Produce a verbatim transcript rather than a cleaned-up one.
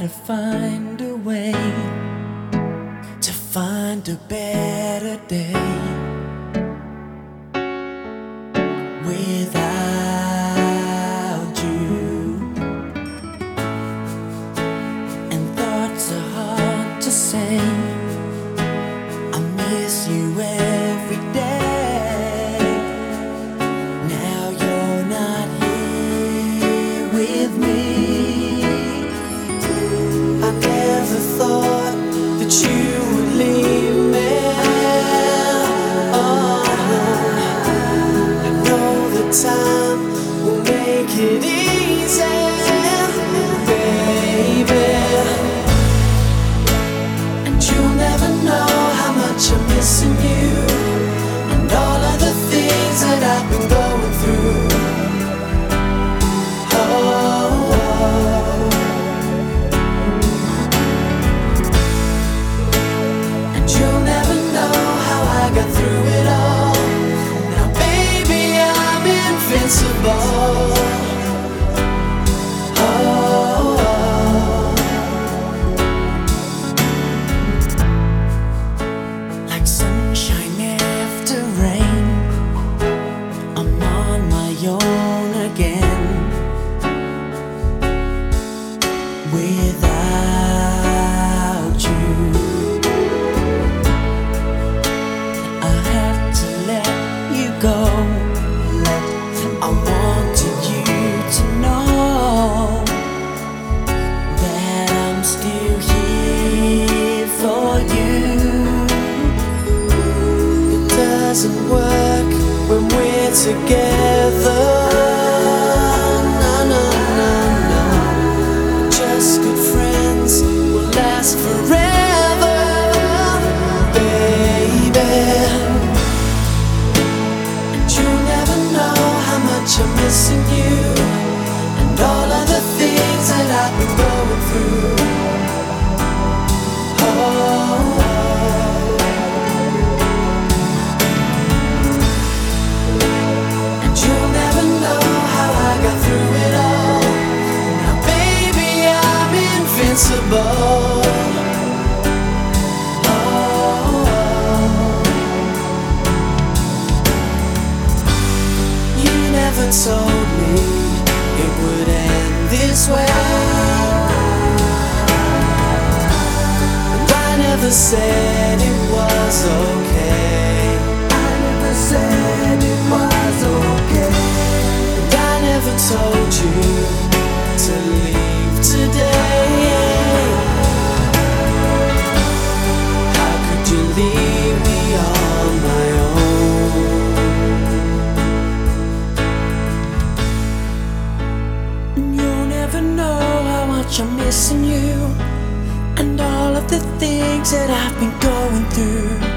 to find a way to find a better day without you. And thoughts are hard to say. I miss you every day. Now you're not here with me. I never thought that you would leave me. Oh, I know that time will make it easy, baby. And you'll never know how much I'm missing you, and all of the things that I've been going through. Got through it all. Now baby, I'm invincible. Oh, like sunshine after rain, I'm on my own again without you. Go. I wanted you to know that I'm still here for you. It doesn't work when we're together. No, no, no, no. Just good friends will last forever, baby. I'm missing you, and all of the things that I've been going through. Oh, and you'll never know how I got through it all. Now baby, I'm invincible. Never told me it would end this way, and I never said it was okay. I never said it was okay. And I never told you to leave today. How could you leave me on my own? I'm missing you, and all of the things that I've been going through.